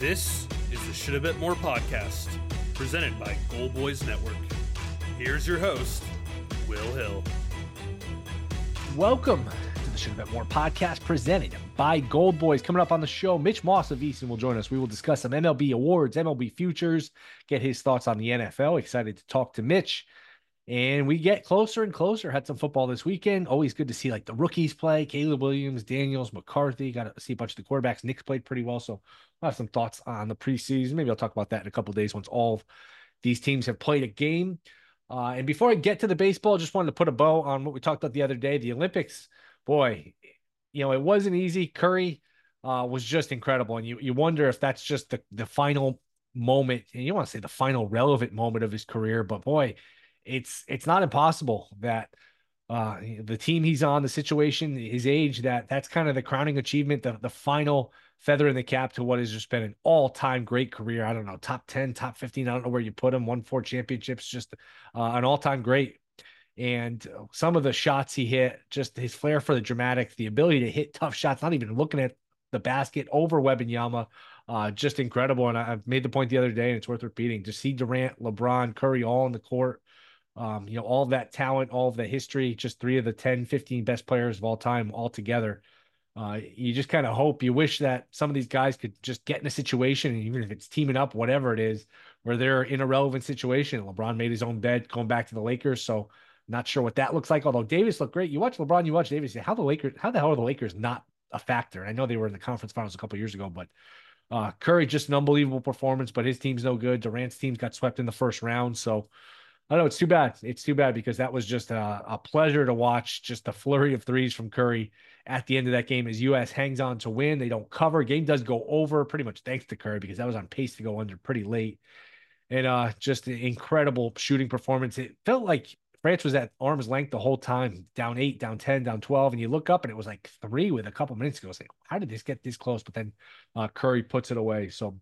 This is the Should Have Bet More podcast, presented by Goal Boys Network. Here's your host, Will Hill. Welcome to the Should Have Bet More podcast, presented by Gold Boys. Coming up on the show, Mitch Moss of Easton will join us. We will discuss some MLB awards, MLB futures, get his thoughts on the NFL. Excited to talk to Mitch. And we get closer and closer. Had some football this weekend. Always good to see like the rookies play. Caleb Williams, Daniels, McCarthy. Got to see a bunch of the quarterbacks. Nick's played pretty well. So I'll have some thoughts on the preseason. Maybe I'll talk about that in a couple of days once all of these teams have played a game. And before I get to the baseball, just wanted to put a bow on what we talked about the other day. The Olympics, boy, it wasn't easy. Curry was just incredible. And you wonder if that's just the final moment. And you don't want to say the final relevant moment of his career, but boy, it's not impossible that the team he's on, the situation, his age, that's kind of the crowning achievement, the final feather in the cap to what has just been an all-time great career. I don't know, top 10, top 15. I don't know where you put him. Won 4 championships, just an all-time great. And some of the shots he hit, just his flair for the dramatic, the ability to hit tough shots, not even looking at the basket over Wembanyama, just incredible. And I've made the point the other day, and it's worth repeating, to see Durant, LeBron, Curry all on the court. All of that talent, all of the history, just 3 of the 10, 15 best players of all time all together. You just kind of hope, you wish that some of these guys could just get in a situation, even if it's teaming up, whatever it is, where they're in a relevant situation. LeBron made his own bed going back to the Lakers, so not sure what that looks like. Although Davis looked great. You watch LeBron, you watch Davis. How the hell are the Lakers not a factor? I know they were in the conference finals a couple of years ago, but Curry, just an unbelievable performance, but his team's no good. Durant's team got swept in the first round, so I know it's too bad. It's too bad because that was just a pleasure to watch, just a flurry of threes from Curry at the end of that game as U.S. hangs on to win. They don't cover. Game does go over pretty much thanks to Curry because that was on pace to go under pretty late. And just an incredible shooting performance. It felt like France was at arm's length the whole time, down 8, down 10, down 12. And you look up and it was like 3 with a couple minutes ago. It's like, how did this get this close? But then Curry puts it away. So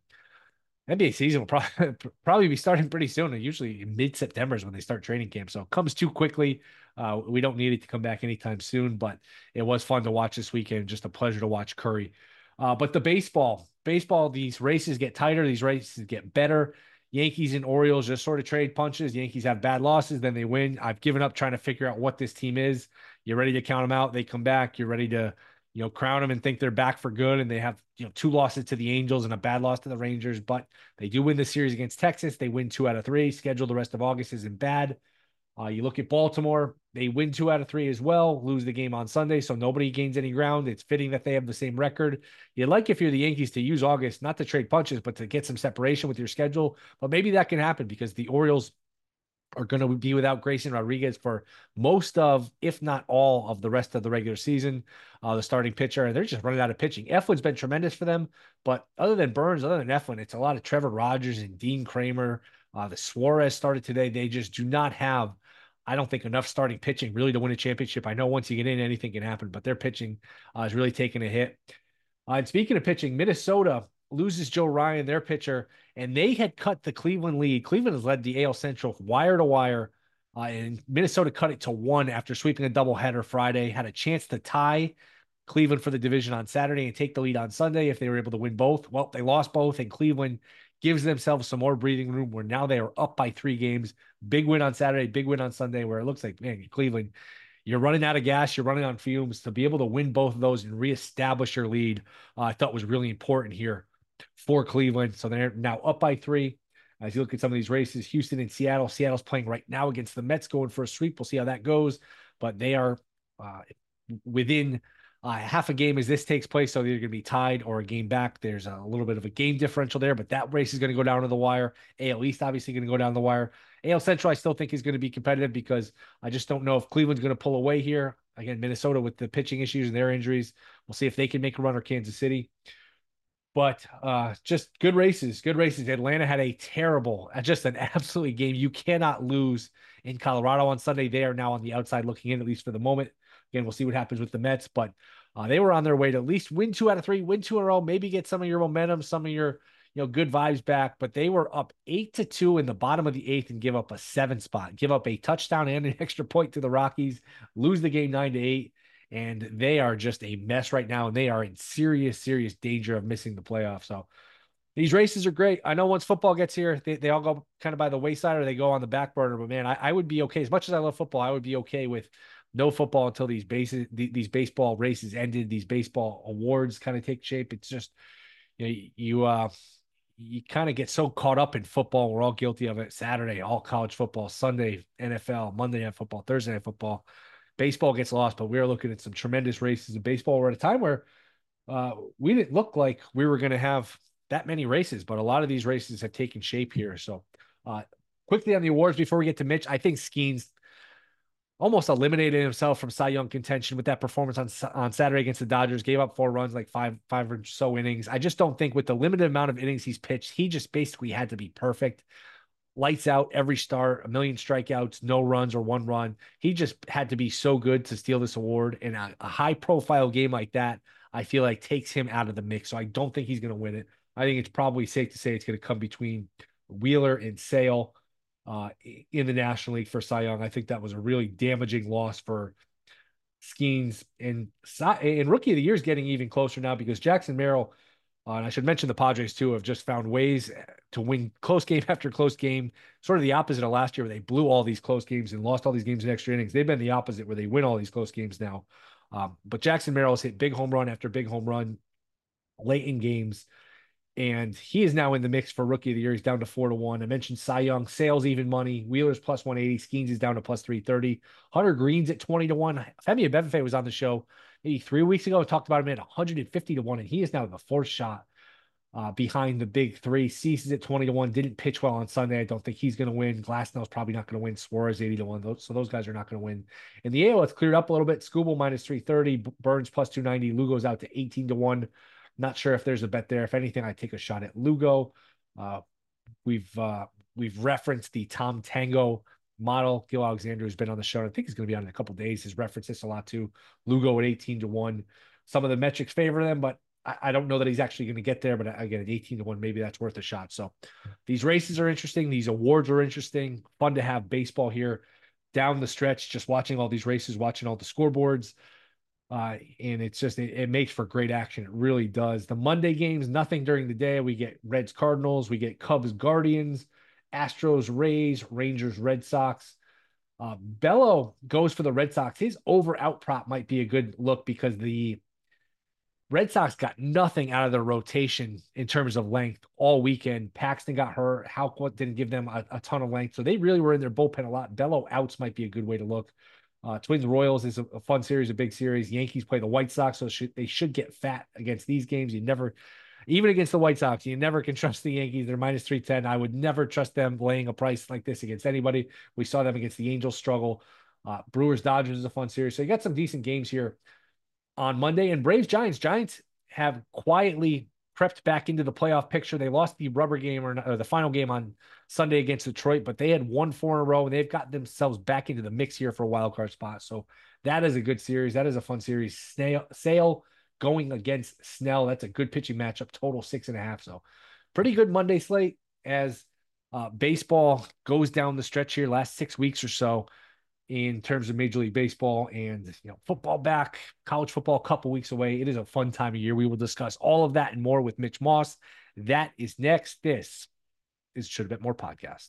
NBA season will probably be starting pretty soon. Usually mid-September is when they start training camp. So it comes too quickly. We don't need it to come back anytime soon, but it was fun to watch this weekend. Just a pleasure to watch Curry. But the baseball, these races get tighter. These races get better. Yankees and Orioles just sort of trade punches. Yankees have bad losses, then they win. I've given up trying to figure out what this team is. You're ready to count them out. They come back. You're ready to crown them and think they're back for good. And they have, 2 losses to the Angels and a bad loss to the Rangers, but they do win the series against Texas. They win 2 out of 3. Schedule the rest of August isn't bad. You look at Baltimore, they win 2 out of 3 as well, lose the game on Sunday. So nobody gains any ground. It's fitting that they have the same record. You'd like, if you're the Yankees, to use August, not to trade punches, but to get some separation with your schedule. But maybe that can happen because the Orioles are going to be without Grayson Rodriguez for most of, if not all, of the rest of the regular season. The starting pitcher, they're just running out of pitching. Eflin's been tremendous for them, but other than Burns, other than Eflin, it's a lot of Trevor Rogers and Dean Kramer. The Suarez started today. They just do not have, I don't think, enough starting pitching really to win a championship. I know once you get in, anything can happen, but their pitching is really taking a hit. And speaking of pitching, Minnesota loses Joe Ryan, their pitcher, and they had cut the Cleveland lead. Cleveland has led the AL Central wire to wire, and Minnesota cut it to 1 after sweeping a doubleheader Friday. Had a chance to tie Cleveland for the division on Saturday and take the lead on Sunday if they were able to win both. Well, they lost both, and Cleveland gives themselves some more breathing room where now they are up by 3 games. Big win on Saturday, big win on Sunday, where it looks like, man, Cleveland, you're running out of gas, you're running on fumes. To be able to win both of those and reestablish your lead, I thought was really important here for Cleveland. So they're now up by 3. As you look at some of these races, Houston and Seattle. Seattle's playing right now against the Mets, going for a sweep. We'll see how that goes. But they are within half a game as this takes place. So they're going to be tied or a game back. There's a little bit of a game differential there, but that race is going to go down to the wire. AL East obviously going to go down the wire. AL Central I still think is going to be competitive because I just don't know if Cleveland's going to pull away here. Again, Minnesota with the pitching issues and their injuries. We'll see if they can make a run, or Kansas City. But just good races, good races. Atlanta had a terrible, just an absolute game. You cannot lose in Colorado on Sunday. They are now on the outside looking in, at least for the moment. Again, we'll see what happens with the Mets, but they were on their way to at least win 2 out of 3, win 2 in a row, maybe get some of your momentum, some of your good vibes back. But they were up 8-2 in the bottom of the 8th and give up a 7 spot, give up a touchdown and an extra point to the Rockies, lose the game 9-8. And they are just a mess right now, and they are in serious, serious danger of missing the playoffs. So These races are great. I know once football gets here, they all go kind of by the wayside or they go on the back burner. But man, I would be okay. As much as I love football, I would be okay with no football until these baseball races ended, these baseball awards kind of take shape. It's just, you kind of get so caught up in football. We're all guilty of it. Saturday, all college football, Sunday, NFL, Monday night football, Thursday night football. Baseball gets lost, but we're looking at some tremendous races of baseball. We're at a time where we didn't look like we were going to have that many races, but a lot of these races have taken shape here. So, quickly on the awards before we get to Mitch, I think Skeens almost eliminated himself from Cy Young contention with that performance on Saturday against the Dodgers. Gave up 4 runs, like five or so innings. I just don't think with the limited amount of innings he's pitched, he just basically had to be perfect. Lights out every start, a million strikeouts, no runs or 1 run. He just had to be so good to steal this award. And a high profile game like that, I feel like takes him out of the mix. So I don't think he's going to win it. I think it's probably safe to say it's going to come between Wheeler and Sale in the National League for Cy Young. I think that was a really damaging loss for Skeens. And Rookie of the Year is getting even closer now because Jackson Merrill, and I should mention the Padres too, have just found ways to win close game after close game. Sort of the opposite of last year where they blew all these close games and lost all these games in extra innings. They've been the opposite where they win all these close games now. But Jackson Merrill has hit big home run after big home run late in games. And he is now in the mix for Rookie of the Year. He's down to 4-1. I mentioned Cy Young, Sales even money. Wheeler's plus 180. Skeens is down to plus 330. Hunter Green's at 20-1. Femi Abebefe was on the show maybe 3 weeks ago. Talked about him at 150-1, and he is now the fourth shot behind the big three. Cease is at 20-1. Didn't pitch well on Sunday. I don't think he's going to win. Glasnow's probably not going to win. Suarez 80-1. So those guys are not going to win. In the AL, it's cleared up a little bit. Scooble minus 330. Burns plus 290. Lugo's out to 18-1. Not sure if there's a bet there. If anything, I take a shot at Lugo. We've referenced the Tom Tango model. Gil Alexander, who's been on the show, I think he's going to be on in a couple of days, has referenced this a lot too. Lugo at 18-1. Some of the metrics favor them, but I don't know that he's actually going to get there. But again, at 18-1, maybe that's worth a shot. So these races are interesting. These awards are interesting. Fun to have baseball here down the stretch, just watching all these races, watching all the scoreboards. And it's just, it makes for great action. It really does. The Monday games, nothing during the day. We get Reds Cardinals, we get Cubs Guardians, Astros Rays, Rangers Red Sox. Bello goes for the Red Sox. His over out prop might be a good look because the Red Sox got nothing out of their rotation in terms of length all weekend. Paxton got hurt. Halquist didn't give them a ton of length. So they really were in their bullpen a lot. Bello outs might be a good way to look. Twins Royals is a fun series, a big series. Yankees play the White Sox, so they should get fat against these games. You never, even against the White Sox, you never can trust the Yankees. They're minus 310. I would never trust them laying a price like this against anybody. We saw them against the Angels struggle. Brewers Dodgers is a fun series. So you got some decent games here on Monday. And Braves Giants. Giants have quietly crept back into the playoff picture. They lost the rubber game or the final game on Sunday against Detroit, but they had won 4 in a row and they've got themselves back into the mix here for a wild card spot. So that is a good series. That is a fun series. Sale going against Snell. That's a good pitching matchup. Total 6.5. So pretty good Monday slate as baseball goes down the stretch here last 6 weeks or so in terms of Major League Baseball and football back, college football a couple weeks away. It is a fun time of year. We will discuss all of that and more with Mitch Moss. That is next. This is Should Have Bet More podcast.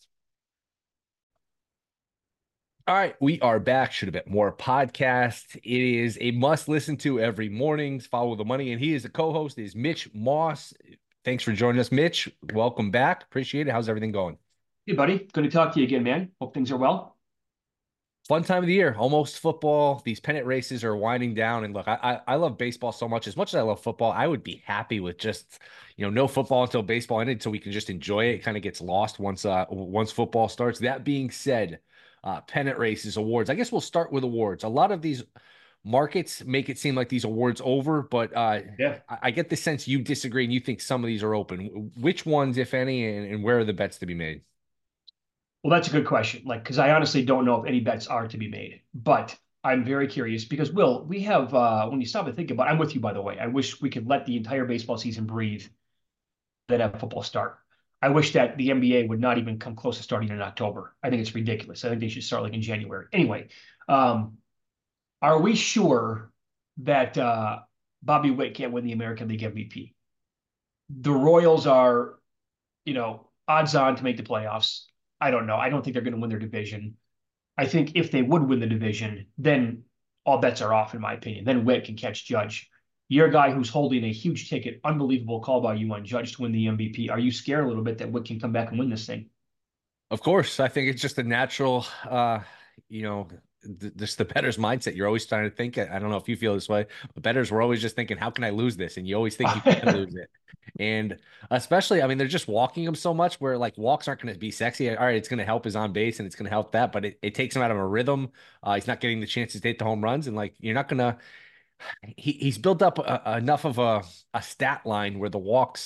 All right, we are back. Should Have Bet More podcast. It is a must listen to every morning. Follow the money, and he is the co-host. Is Mitch Moss. Thanks for joining us, Mitch. Welcome back. Appreciate it. How's everything going? Hey, buddy. Good to talk to you again, man. Hope things are well. Fun time of the year, almost football. These pennant races are winding down. And look, I love baseball so much. As much as I love football, I would be happy with just, no football until baseball ended so we can just enjoy it. It kind of gets lost once football starts. That being said, pennant races, awards. I guess we'll start with awards. A lot of these markets make it seem like these awards over, but Yeah. I get the sense you disagree and you think some of these are open. Which ones, if any, and where are the bets to be made? Well, that's a good question. Because I honestly don't know if any bets are to be made, but I'm very curious because Will, we have when you stop and think about, I'm with you, by the way. I wish we could let the entire baseball season breathe, then have football start. I wish that the NBA would not even come close to starting in October. I think it's ridiculous. I think they should start like in January. Anyway, are we sure that Bobby Witt can't win the American League MVP? The Royals are, odds on to make the playoffs. I don't know. I don't think they're going to win their division. I think if they would win the division, then all bets are off, in my opinion. Then Witt can catch Judge. You're a guy who's holding a huge ticket. Unbelievable call by you on Judge to win the MVP. Are you scared a little bit that Witt can come back and win this thing? Of course, I think it's just a natural, you know, just the bettor's mindset. You're always trying to think. I don't know if you feel this way, but bettors were always just thinking, how can I lose this? And you always think you can lose it. And especially, I mean, they're just walking him so much where like walks aren't going to be sexy. All right, it's going to help his on base and it's going to help that, but it takes him out of a rhythm. He's not getting the chances to hit the home runs. And like, you're not going to, he's built up enough of a stat line where the walks,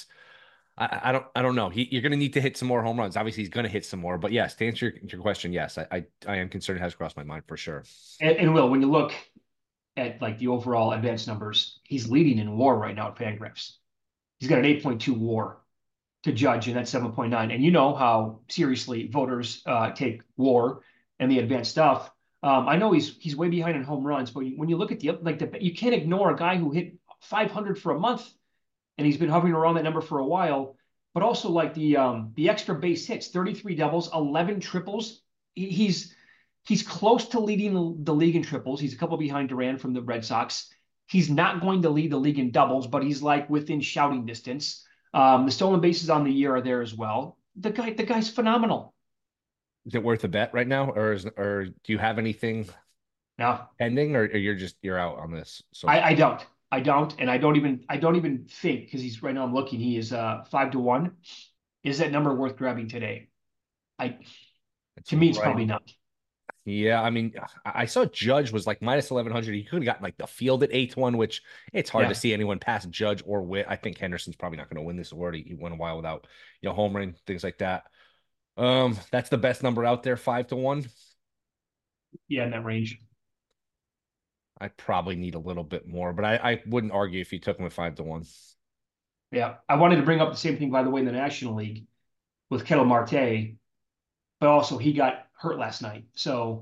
I don't know. You're going to need to hit some more home runs. Obviously, he's going to hit some more. But yes, to answer your question, yes, I am concerned. It has crossed my mind for sure. And Will, when you look at like the overall advanced numbers, he's leading in WAR right now at Fangraphs. He's got an 8.2 WAR to Judge, and that's 7.9. And you know how seriously voters take WAR and the advanced stuff. I know he's way behind in home runs, but when you look at you can't ignore a guy who hit 500 for a month, and he's been hovering around that number for a while. But also like the extra base hits, 33 doubles, 11 triples. He's close to leading the league in triples. He's a couple behind Duran from the Red Sox. He's not going to lead the league in doubles, but he's like within shouting distance. The stolen bases on the year are there as well. The guy's phenomenal. Is it worth a bet right now, or do you have anything Now, pending, or you're out on this? So I don't, and I don't even think because he's right now. I'm looking. He is 5-1. Is that number worth grabbing today? I it's To me, it's right. probably not. Yeah, I mean, I saw Judge was like minus 1100. He could have gotten like the field at 8-1, which it's hard to Yeah, see anyone pass Judge or Witt. I think Henderson's probably not going to win this award. He went a while without, home run, things like that. That's the best number out there, 5-1. yeah, in that range. I probably need a little bit more, but I wouldn't argue if you took him at 5-1. Yeah, I wanted to bring up the same thing by the way in the National League with Ketel Marte, but also he got hurt last night, so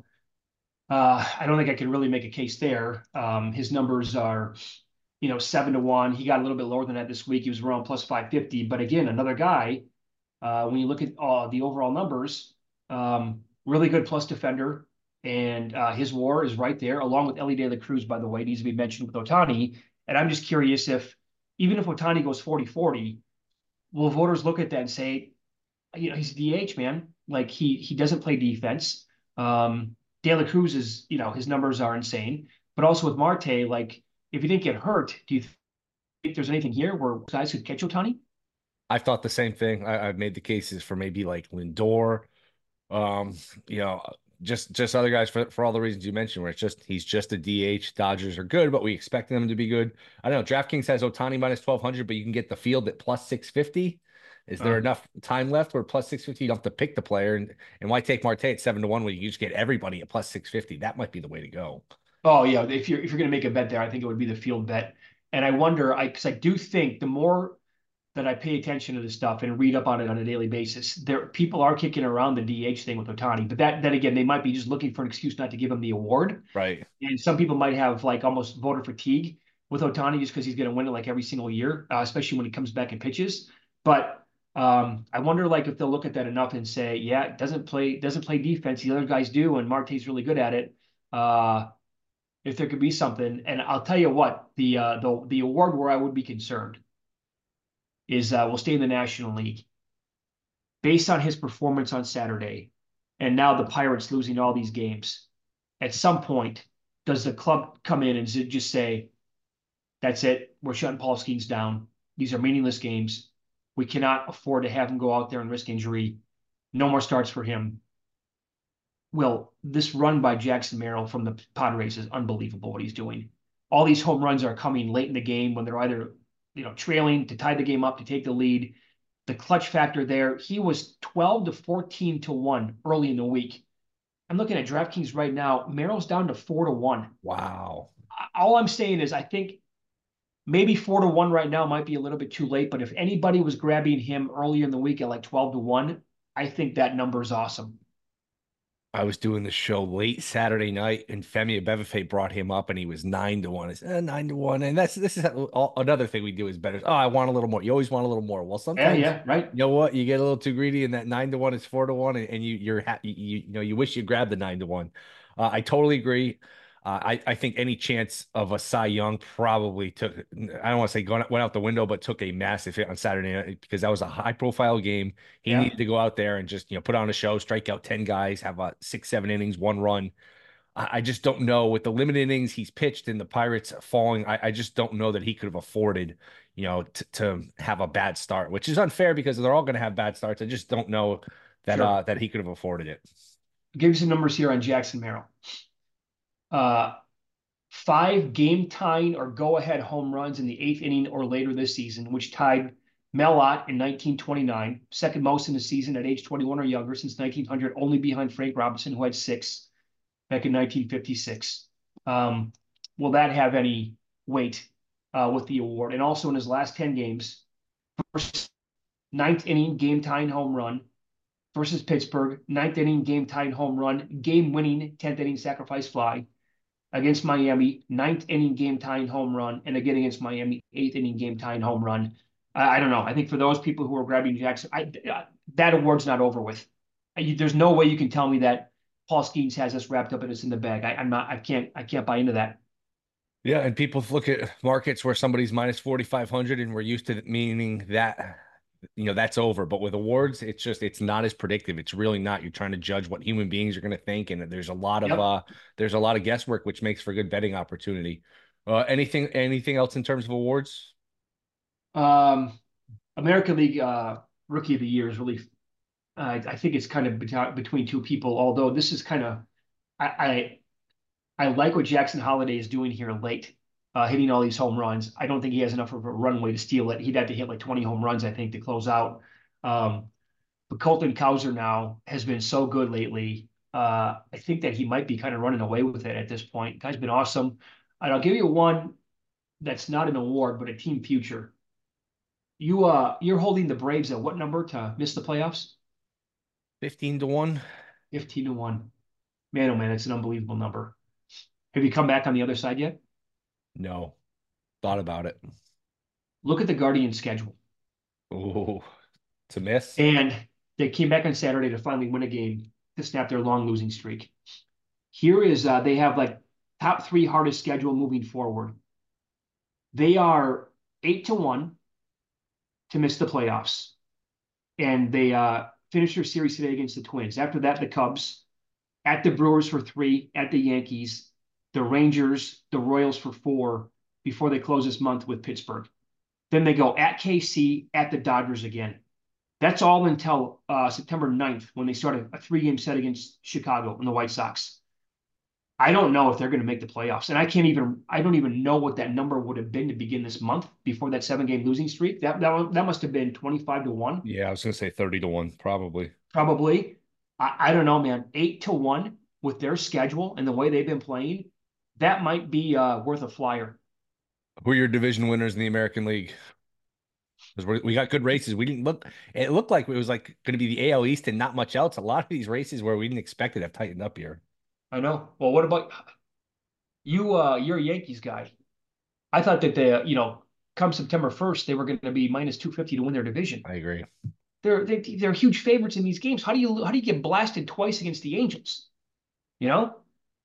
I don't think I can really make a case there. His numbers are, 7-1. He got a little bit lower than that this week. He was around plus 550, but again, another guy. When you look at the overall numbers, really good plus defender, and his WAR is right there, along with Elly De La Cruz, by the way, needs to be mentioned with Ohtani. And I'm just curious if, even if Ohtani goes 40-40, will voters look at that and say, he's a DH, man. Like he doesn't play defense. De La Cruz is, his numbers are insane. But also with Marte, like if he didn't get hurt, do you think there's anything here where guys could catch Ohtani? I've thought the same thing. I've made the cases for maybe like Lindor, um, you know, just other guys for all the reasons you mentioned, where he's just a DH. Dodgers are good, but we expect them to be good. I don't know. DraftKings has Ohtani minus 1200, but you can get the field at plus 650. Is there Uh, enough time left where plus 650 you don't have to pick the player? And why take Marte at 7-1 when you just get everybody at plus 650? That might be the way to go. oh yeah, if you're going to make a bet there, I think it would be the field bet. And I wonder, because I do think the more that I pay attention to this stuff and read up on it on a daily basis, there people are kicking around the DH thing with Ohtani, but that then again, they might be just looking for an excuse not to give him the award. Right. And some people might have like almost voter fatigue with Ohtani just because he's going to win it like every single year, especially when he comes back and pitches. But I wonder like if they'll look at that enough and say, yeah, doesn't play defense. The other guys do, and Marte's really good at it. If there could be something, and I'll tell you what, the award where I would be concerned is we'll stay in the National League based on his performance on Saturday, and now the Pirates losing all these games. At some point, does the club come in and just say, "That's it, we're shutting Paul Skeens down. These are meaningless games. We cannot afford to have him go out there and risk injury. No more starts for him." Well, this run by Jackson Merrill from the Padres is unbelievable what he's doing. All these home runs are coming late in the game when they're either, trailing to tie the game up to take the lead. The clutch factor there, he was 12 to 14 to 1 early in the week. I'm looking at DraftKings right now. Merrill's down to 4 to 1. Wow. All I'm saying is I think maybe 4 to 1 right now might be a little bit too late, but if anybody was grabbing him earlier in the week at like 12 to 1, I think that number is awesome. I was doing the show late Saturday night, and Femi Abebefe brought him up, and he was 9-1. I said, 9-1, and this is another thing we do is better. Oh, I want a little more. You always want a little more. Well, Yeah, sometimes yeah, right. you know what, you get a little too greedy, and that 9-1 is 4-1, and you wish you grabbed the 9-1. I totally agree. I think any chance of a Cy Young probably took, I don't want to say went out the window, but took a massive hit on Saturday night because that was a high profile game. He Yeah, needed to go out there and just, put on a show, strike out 10 guys, have a 6, 7 innings, 1 run. I just don't know with the limited innings he's pitched and the Pirates falling. I just don't know that he could have afforded, to have a bad start, which is unfair because they're all going to have bad starts. I just don't know that sure. that he could have afforded it. Give you some numbers here on Jackson Merrill. Uh, 5 game tying or go ahead home runs in the 8th inning or later this season, which tied Mel Ott in 1929, second most in the season at age 21 or younger since 1900, only behind Frank Robinson, who had 6 back in 1956. Will that have any weight with the award? And also in his last 10 games, first 9th inning game tying home run versus Pittsburgh, 9th inning game tying home run, game winning 10th inning sacrifice fly against Miami, 9th inning game tying home run, and again against Miami, 8th inning game tying home run. I don't know. I think for those people who are grabbing Jackson, that award's not over with. There's no way you can tell me that Paul Skeens has us wrapped up and it's in the bag. I'm not. I can't buy into that. Yeah, and people look at markets where somebody's minus 4,500 and we're used to it meaning that, that's over. But with awards, it's not as predictive. It's really not. You're trying to judge what human beings are going to think, and Yep. there's a lot of guesswork, which makes for good betting opportunity. Anything else in terms of awards? Um, American League Rookie of the Year is really. I think it's kind of between two people. Although this is kind of. I like what Jackson Holiday is doing here late, hitting all these home runs. I don't think he has enough of a runway to steal it. He'd have to hit like 20 home runs, I think, to close out. Um, but Colton Cowser now has been so good lately. I think that he might be kind of running away with it at this point. Guy's been awesome. And I'll give you one that's not an award, but a team future. You're holding the Braves at what number to miss the playoffs? 15-1. 15-1. Man, oh man, it's an unbelievable number. Have you come back on the other side yet? No, thought about it. Look at the Guardians schedule. Oh, to miss. And they came back on Saturday to finally win a game to snap their long losing streak. Here is they have like top 3 hardest schedule moving forward. They are 8-1 to miss the playoffs, and they finish their series today against the Twins. After that, the Cubs, at the Brewers for 3, at the Yankees, the Rangers, the Royals for 4 before they close this month with Pittsburgh. Then they go at KC, at the Dodgers again. That's all until September 9th when they start a 3-game set against Chicago and the White Sox. I don't know if they're going to make the playoffs. And I don't even know what that number would have been to begin this month before that 7-game losing streak. That must have been 25-1. Yeah, I was gonna say 30-1, probably. Probably. I don't know, man. 8-1 with their schedule and the way they've been playing. That might be worth a flyer. Who are your division winners in the American League? Because we got good races. We didn't look. It looked like it was like going to be the AL East and not much else. A lot of these races where we didn't expect it have tightened up here. I know. Well, what about you? You're a Yankees guy. I thought that come September 1st, they were going to be minus 250 to win their division. I agree. They're huge favorites in these games. How do you get blasted twice against the Angels? You know,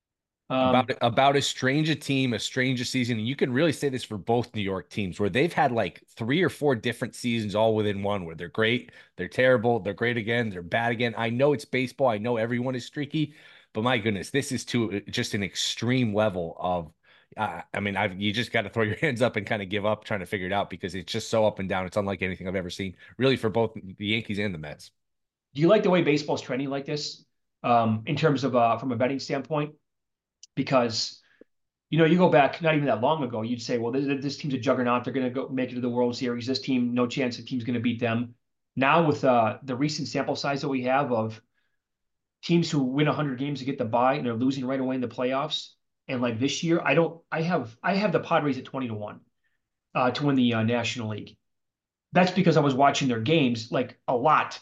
About as strange a team, as strange a season, and you can really say this for both New York teams, where they've had like 3 or 4 different seasons all within one, where they're great, they're terrible, they're great again, they're bad again. I know it's baseball, I know everyone is streaky, but my goodness, this is to just an extreme level of. You just got to throw your hands up and kind of give up trying to figure it out because it's just so up and down. It's unlike anything I've ever seen, really, for both the Yankees and the Mets. do you like the way baseball's trending like this in terms of from a betting standpoint? Because you go back not even that long ago, you'd say, well, this team's a juggernaut. They're going to go make it to the World Series. This team, no chance the team's going to beat them. Now with the recent sample size that we have of teams who win 100 games to get the bye and they're losing right away in the playoffs, and like this year, I have the Padres at 20-1 to win the National League. That's because I was watching their games like a lot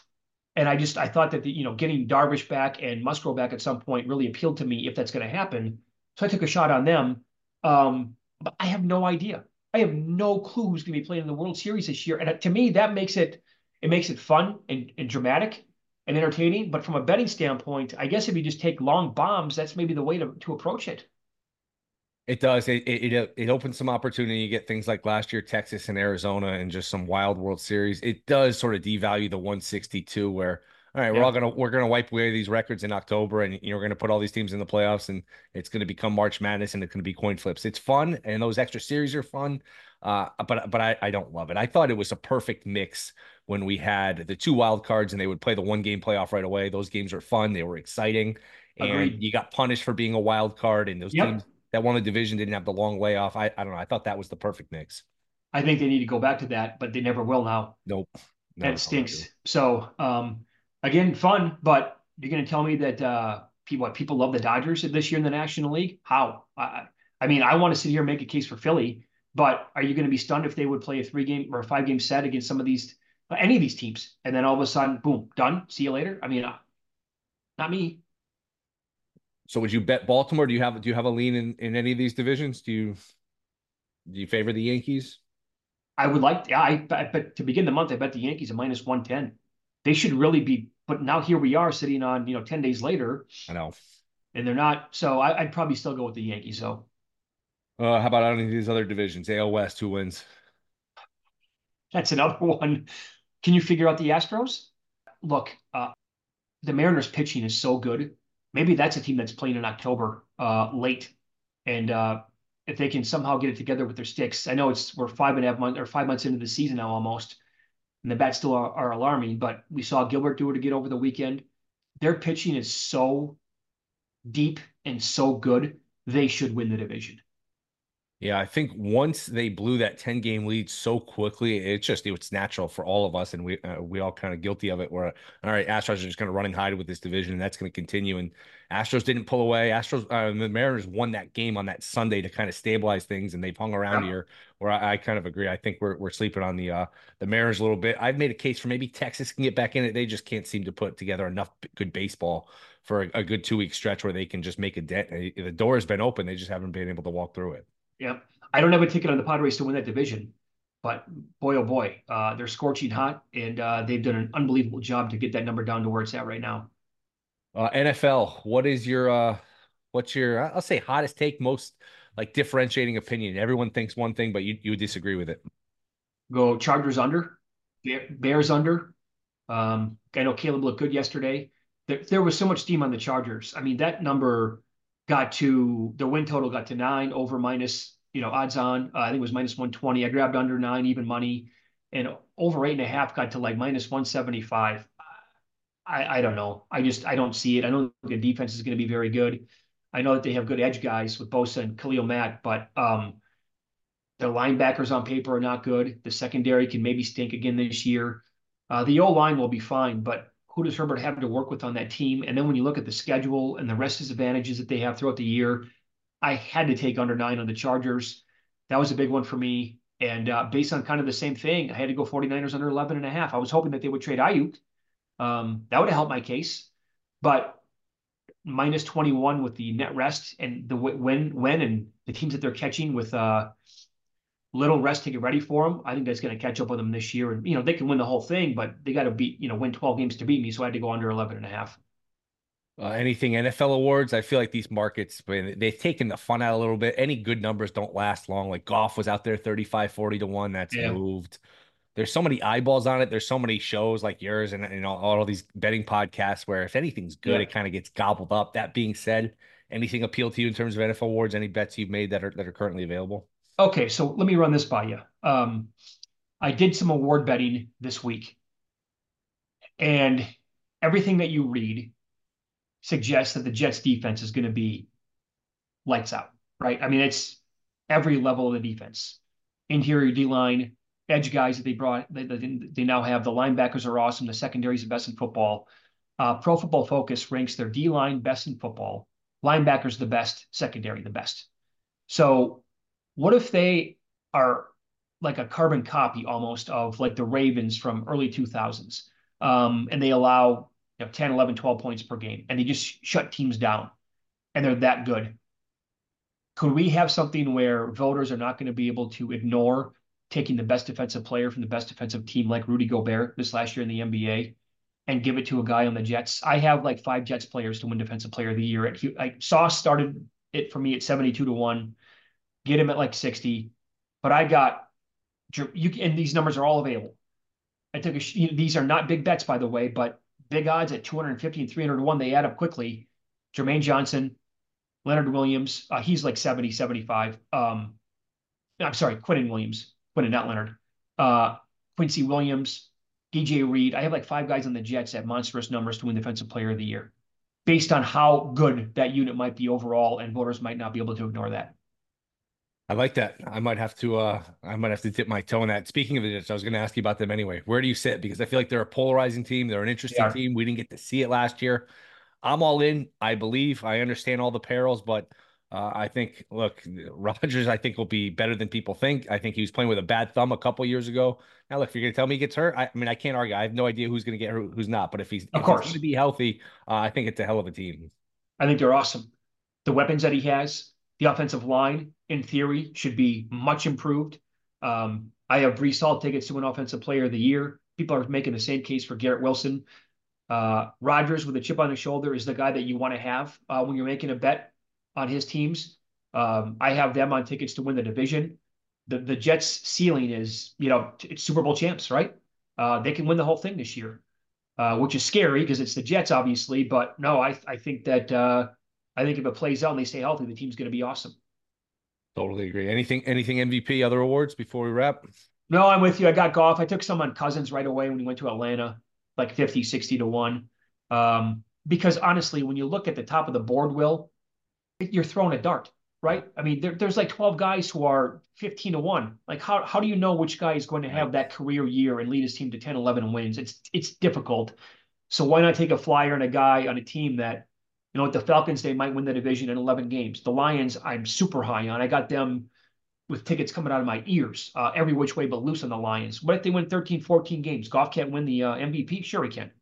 And I thought that getting Darvish back and Musgrove back at some point really appealed to me if that's going to happen. So I took a shot on them. But I have no idea. I have no clue who's going to be playing in the World Series this year. And to me, that makes it fun and dramatic and entertaining. But from a betting standpoint, I guess if you just take long bombs, that's maybe the way to approach it. It does. It opens some opportunity. You get things like last year, Texas and Arizona, and just some wild World Series. It does sort of devalue the 162, where all right, Yeah, we're gonna wipe away these records in October, and you're gonna put all these teams in the playoffs, and it's gonna become March Madness, and it's gonna be coin flips. It's fun, and those extra series are fun. But I don't love it. I thought it was a perfect mix when we had the two wild cards, and they would play the one game playoff right away. Those games were fun. They were exciting, and agreed. you got punished for being a wild card, and those Yep. teams that won the division didn't have the long layoff. I don't know. I thought that was the perfect mix. I think they need to go back to that, but they never will now. Nope. And No, it no, not really. stinks. So again, fun, but you're going to tell me that people love the Dodgers this year in the National League? How? I mean, I want to sit here and make a case for Philly, but are you going to be stunned if they would play a 3-game or a 5-game set against some of these any of these teams, and then all of a sudden, boom, done. See you later. I mean, not me. So would you bet Baltimore? Do you have a lean in any of these divisions? Do you favor the Yankees? I would like, yeah, I bet to begin the month, I bet the Yankees a minus 110. They should really be, but now here we are sitting on 10 days later, I know. and they're not. So I'd probably still go with the Yankees. So How about any of these other divisions? AL West, who wins? that's another one. Can you figure out the Astros? Look, the Mariners pitching is so good. Maybe that's a team that's playing in October late. And if they can somehow get it together with their sticks, I know we're 5.5 months or 5 months into the season now almost, and the bats still are alarming, but we saw Gilbert do it again over the weekend. Their pitching is so deep and so good, they should win the division. Yeah, I think once they blew that 10-game lead so quickly, it's natural for all of us, and we all kind of guilty of it. Where all right, Astros are just going to run and hide with this division, and that's going to continue. And Astros didn't pull away. The Mariners won that game on that Sunday to kind of stabilize things, and they've hung around Yeah. here. Where I kind of agree. I think we're sleeping on the Mariners a little bit. I've made a case for maybe Texas can get back in it. They just can't seem to put together enough good baseball for a good 2 week stretch where they can just make a dent. The door has been open. They just haven't been able to walk through it. Yeah. I don't have a ticket on the Padres to win that division, but boy, oh boy, they're scorching hot, and they've done an unbelievable job to get that number down to where it's at right now. NFL, what's your I'll say hottest take, most like differentiating opinion? Everyone thinks one thing, but you disagree with it. Go Chargers under, Bears under. I know Caleb looked good yesterday. There was so much steam on the Chargers. I mean, that number the win total got to 9 over minus, odds on. I think it was minus 120. I grabbed under 9, even money, and over 8.5 got to like minus 175. I don't know. I don't see it. I know the defense is going to be very good. I know that they have good edge guys with Bosa and Khalil Mack, but their linebackers on paper are not good. The secondary can maybe stink again this year. The O line will be fine, but who does Herbert have to work with on that team? And then when you look at the schedule and the rest disadvantages that they have throughout the year, I had to take under 9 on the Chargers. That was a big one for me. And based on kind of the same thing, I had to go 49ers under 11.5. I was hoping that they would trade Ayuk. That would have helped my case. But minus 21 with the net rest and the when and the teams that they're catching with little rest to get ready for them. I think that's going to catch up with them this year. And, they can win the whole thing, but they got to win 12 games to beat me. So I had to go under 11.5. Anything NFL awards? I feel like these markets, man, they've taken the fun out a little bit. Any good numbers don't last long. Like golf was out there 35, 40 to 1. That's Yeah. moved. There's so many eyeballs on it. There's so many shows like yours and all these betting podcasts where if anything's good, Yeah. it kind of gets gobbled up. That being said, anything appeal to you in terms of NFL awards? Any bets you've made that are currently available? Okay. So let me run this by you. I did some award betting this week, and everything that you read suggests that the Jets defense is going to be lights out, right? I mean, it's every level of the defense. Interior D line, edge guys that they brought, they now have. The linebackers are awesome. The secondary is the best in football. Pro Football Focus ranks their D line best in football, linebackers the best, secondary the best. So, what if they are like a carbon copy almost of like the Ravens from early 2000s? and they allow 10, 11, 12 points per game, and they just shut teams down, and they're that good. Could we have something where voters are not going to be able to ignore taking the best defensive player from the best defensive team like Rudy Gobert this last year in the NBA and give it to a guy on the Jets? I have like 5 Jets players to win Defensive Player of the Year. Sauce started it for me at 72-1, get him at like 60, but I got and these numbers are all available. These are not big bets, by the way, but big odds at 250 and 301. They add up quickly. Jermaine Johnson, Leonard Williams, he's like 70, 75. I'm sorry, Quentin Williams. Quentin, not Leonard. Quincy Williams, DJ Reed. I have like 5 guys on the Jets at monstrous numbers to win Defensive Player of the Year based on how good that unit might be overall, and voters might not be able to ignore that. I like that. I might have to dip my toe in that. Speaking of the Jets, I was going to ask you about them anyway. Where do you sit? Because I feel like they're a polarizing team. They're an interesting team. We didn't get to see it last year. I'm all in. I believe. I understand all the perils, but I think, look, Rodgers, I think, will be better than people think. I think he was playing with a bad thumb a couple years ago. Now, look, if you're going to tell me he gets hurt, I mean, I can't argue. I have no idea who's going to get hurt, who's not. But if he's going to be healthy, I think it's a hell of a team. I think they're awesome. The weapons that he has, the offensive line, in theory, should be much improved. I have Breece Hall tickets to win Offensive Player of the Year. People are making the same case for Garrett Wilson. Rodgers with a chip on his shoulder is the guy that you want to have when you're making a bet on his teams. I have them on tickets to win the division. The Jets' ceiling is, it's Super Bowl champs, right? They can win the whole thing this year, which is scary because it's the Jets, obviously. But no, I think that I think if it plays out and they stay healthy, the team's going to be awesome. Totally agree. Anything MVP, other awards before we wrap? No, I'm with you. I got Goff. I took some on Cousins right away when he went to Atlanta, like 50, 60-1. Because honestly, when you look at the top of the board, Will, you're throwing a dart, right? I mean, there's like 12 guys who are 15-1. Like, how do you know which guy is going to have that career year and lead his team to 10, 11 wins? It's difficult. So why not take a flyer on a guy on a team that, with the Falcons, they might win the division in 11 games. The Lions, I'm super high on. I got them with tickets coming out of my ears every which way but loose on the Lions. What if they win 13, 14 games? Goff can't win the MVP? Sure he can.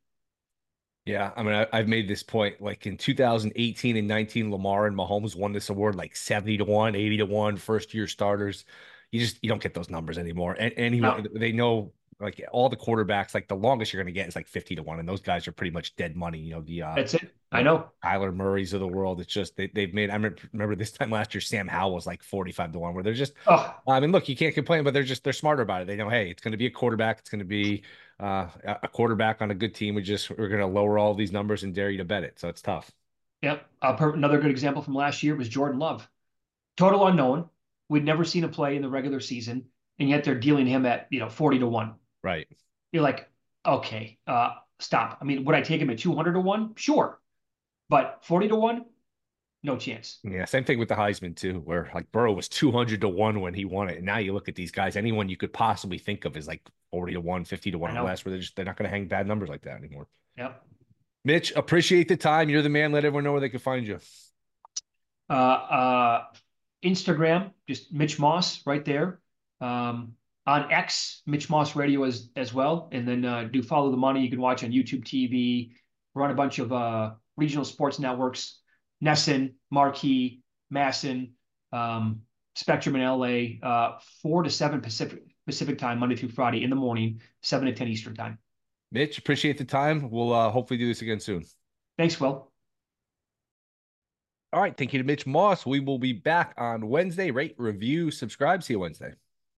Yeah, I mean, I've made this point. Like in 2018 and 19, Lamar and Mahomes won this award like 70-1, 80-1, first-year starters. You don't get those numbers anymore. And they know, like, all the quarterbacks, like the longest you're going to get is like 50-1, and those guys are pretty much dead money. That's it. I know. Kyler Murray's of the world. It's just they've made. I remember this time last year, Sam Howell was like 45-1, where they're just. I mean, look, you can't complain, but they're smarter about it. They know, hey, it's going to be a quarterback. It's going to be a quarterback on a good team. We're going to lower all these numbers and dare you to bet it. So it's tough. Yep. Another good example from last year was Jordan Love. Total unknown. We'd never seen him play in the regular season, and yet they're dealing him at 40-1. Right. You're like, okay, stop. I mean, would I take him at 200-1? Sure. But 40-1, no chance. Yeah, same thing with the Heisman too, where like Burrow was 200-1 when he won it, and now you look at these guys. Anyone you could possibly think of is like 40-1, 50-1 or less, where they're not going to hang bad numbers like that anymore. Yep. Mitch, appreciate the time. You're the man. Let everyone know where they can find you. Instagram, just Mitch Moss right there. On X, Mitch Moss Radio as well, and then do Follow the Money. You can watch on YouTube TV. We're on a bunch of regional sports networks, Nesson, Marquee, Masson, Spectrum in LA, 4 to 7 Pacific time, Monday through Friday in the morning, 7 to 10 Eastern time. Mitch, appreciate the time. We'll hopefully do this again soon. Thanks, Will. All right. Thank you to Mitch Moss. We will be back on Wednesday. Rate, review, subscribe. See you Wednesday.